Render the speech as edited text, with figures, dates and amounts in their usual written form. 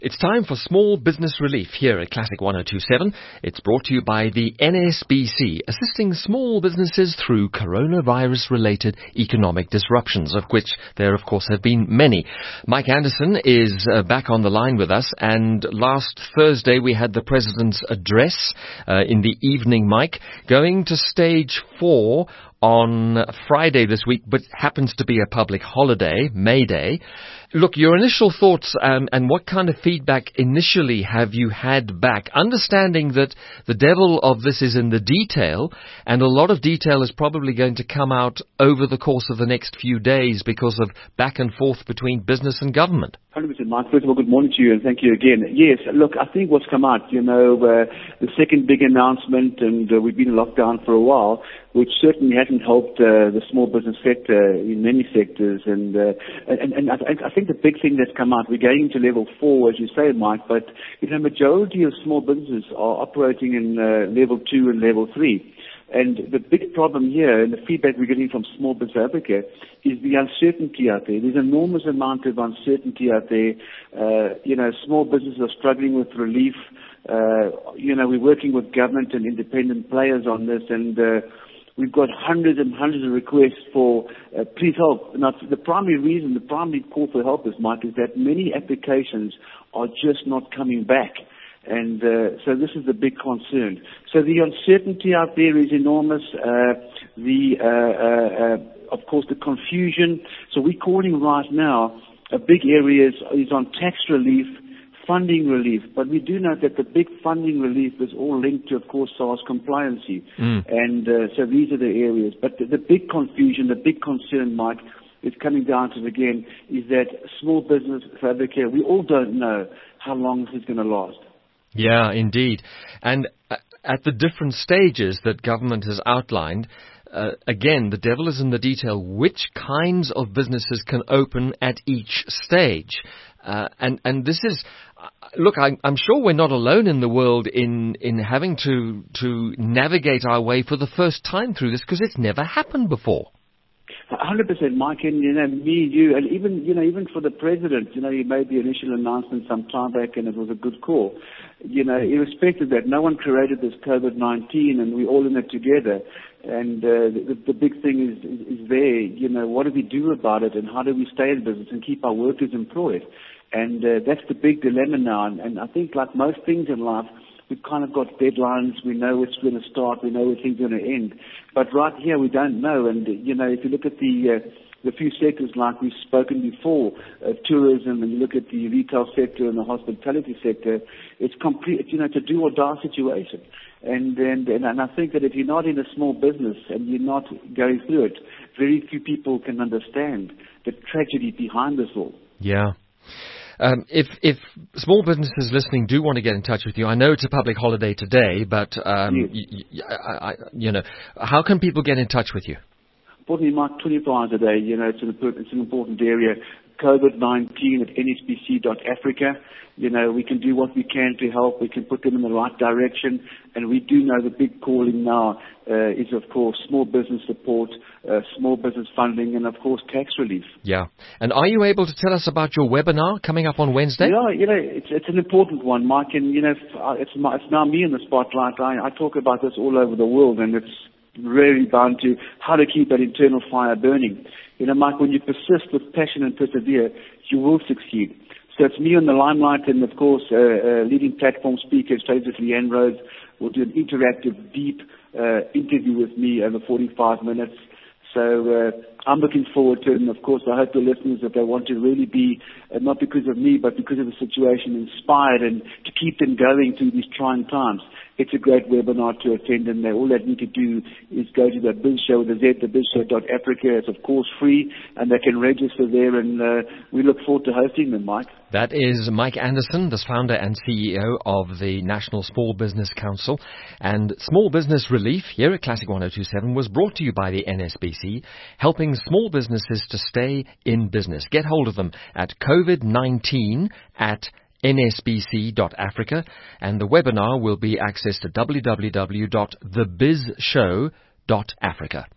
It's time for Small Business Relief here at Classic 1027. It's brought to you by the NSBC, assisting small businesses through coronavirus-related economic disruptions, of which there, of course, have been many. Mike Anderson is back on the line with us, and last Thursday we had the President's address in the evening, Mike, going to stage 4 on Friday this week, but happens to be a public holiday, May Day. Look, your initial thoughts and what kind of feedback initially have you had back, understanding that the devil of this is in the detail, and a lot of detail is probably going to come out over the course of the next few days because of back and forth between business and government. 100%, Mike. First of all, good morning to you, and thank you again. Yes, look, I think what's come out, the second big announcement, and we've been in lockdown for a while, which certainly hasn't helped the small business sector in many sectors. And I think the big thing that's come out, we're going into level 4, as you say, Mike, but majority of small businesses are operating in level 2 and level 3. And the big problem here, and the feedback we're getting from Small Business Africa, is the uncertainty out there. There's an enormous amount of uncertainty out there. Small businesses are struggling with relief. We're working with government and independent players on this, and we've got hundreds and hundreds of requests for please help. Now, the primary call for help is, Mike, is that many applications are just not coming back. And so this is the big concern. So the uncertainty out there is enormous. Of course, the confusion. So we're calling right now, a big area is on tax relief, funding relief. But we do know that the big funding relief is all linked to, of course, SARS compliancy. And so these are the areas. But the big confusion, the big concern, Mike, is coming down to, again, is that small business fabricator, we all don't know how long this is going to last. Yeah, indeed. And at the different stages that government has outlined, again, the devil is in the detail. Which kinds of businesses can open at each stage? And this is, look, I'm sure we're not alone in the world in having to navigate our way for the first time through this, because it's never happened before. 100%, Mike, and me, you, and even for the president, he made the initial announcement some time back, and it was a good call. Irrespective of that, no one created this COVID-19, and we're all in it together. And the big thing is there. What do we do about it, and how do we stay in business and keep our workers employed? And that's the big dilemma now. And I think, like most things in life, we've kind of got deadlines. We know it's going to start. We know where things are going to end. But right here, we don't know. And, if you look at the few sectors like we've spoken before, tourism, and you look at the retail sector and the hospitality sector, it's complete, it's a do or die situation. And I think that if you're not in a small business and you're not going through it, very few people can understand the tragedy behind this all. Yeah. If small businesses listening do want to get in touch with you, I know it's a public holiday today, but how can people get in touch with you? Importantly, Mark, 24 hours a day. It's an important area. COVID-19 at nsbc.africa. We can do what we can to help. We can put them in the right direction. And we do know the big calling now is, of course, small business support, small business funding, and, of course, tax relief. Yeah. And are you able to tell us about your webinar coming up on Wednesday? Yeah, it's an important one, Mike. And, it's now me in the spotlight. I talk about this all over the world, and it's really bound to how to keep that internal fire burning. Mike, when you persist with passion and persevere, you will succeed. So it's me on the limelight, and of course, leading platform speaker, Strategist Leanne Rhodes, will do an interactive, deep interview with me over 45 minutes. So I'm looking forward to it, and of course, I hope the listeners, if they want to really be, not because of me, but because of the situation, inspired and to keep them going through these trying times. It's a great webinar to attend, and all they need to do is go to the BizShow with the Z, the BizShow.Africa. It's, of course, free, and they can register there, and we look forward to hosting them, Mike. That is Mike Anderson, the founder and CEO of the National Small Business Council. And Small Business Relief here at Classic 1027 was brought to you by the NSBC, helping small businesses to stay in business. Get hold of them at COVID-19 at nsbc.africa, and the webinar will be accessed at www.thebizshow.africa.